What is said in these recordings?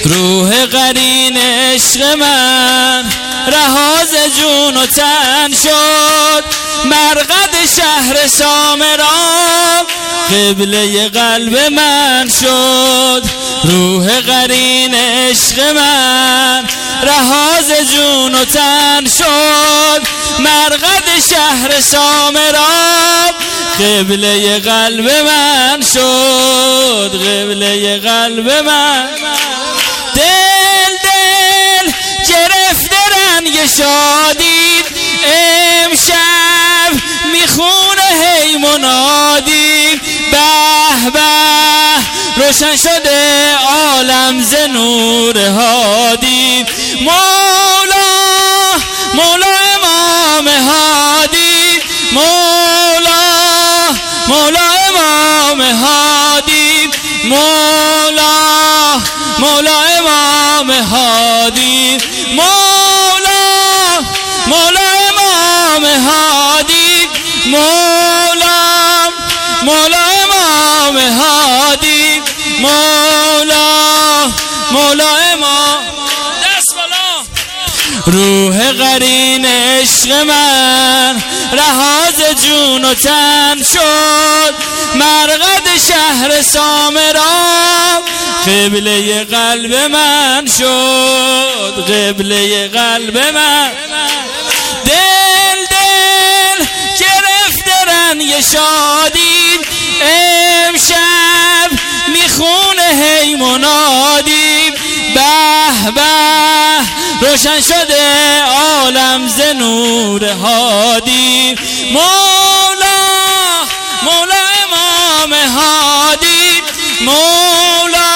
روح قرین عشق من رها ز جون و تن شد، مرقد شهر سامرا قبله قلب من شد. روح قرین عشق من رها ز جون و تن شد، مرقد شهر سامرا قبله قلب من شد، قبله قلب من. دل گرفته رنگ شادی امشب میخونه هی منادی، به به روشن شده عالم ز نور هادی. مولا امام هادی، مولا امام هادی، مولا امام هادی، مولا امام هادی، مولا امام هادی، مولا امام. دست بالا. روح قرین عشق من رها ز جون و تن شد، مرقد شهر سامرا قبله قلب من شد، قبله قلب من. دل گرفته رنگ شادی امشب میخونه هی منادی، به به روشن شده عالم ز نور هادی. مولا امام هادی، مولا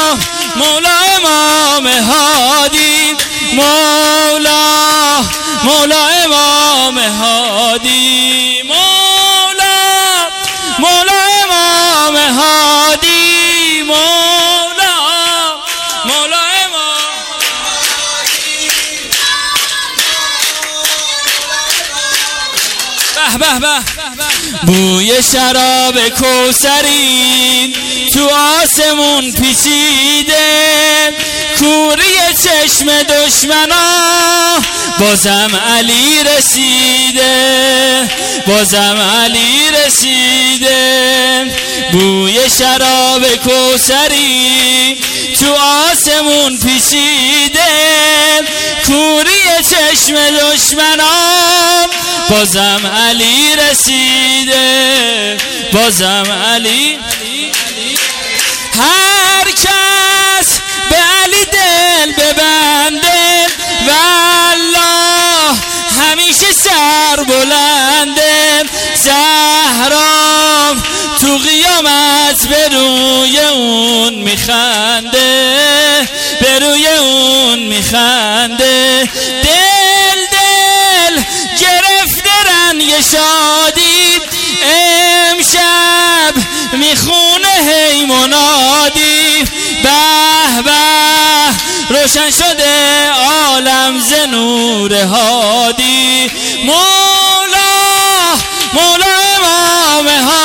امام هادی، مولا امام هادی، مولا امام هادی، مولا امام. به به بوی شراب کوثری تو آسمون پیچیده، کوری چشم دشمنا بازم علی رسیده، بازم علی رسیده. بوی شراب کوثری تو آسمون پیچیده، کوری چشم دشمنا بازم علی رسیده، بازم علی. هر کس به علی دل ببنده والله همیشه سر بلنده، زهرا تو قیامت به روی اون میخنده، به روی اون میخنده. دل گرفته رنگ شادی امشب میخونه هی منادی، به به روشن شده عالم ز نور هادی. مولا امام هادی.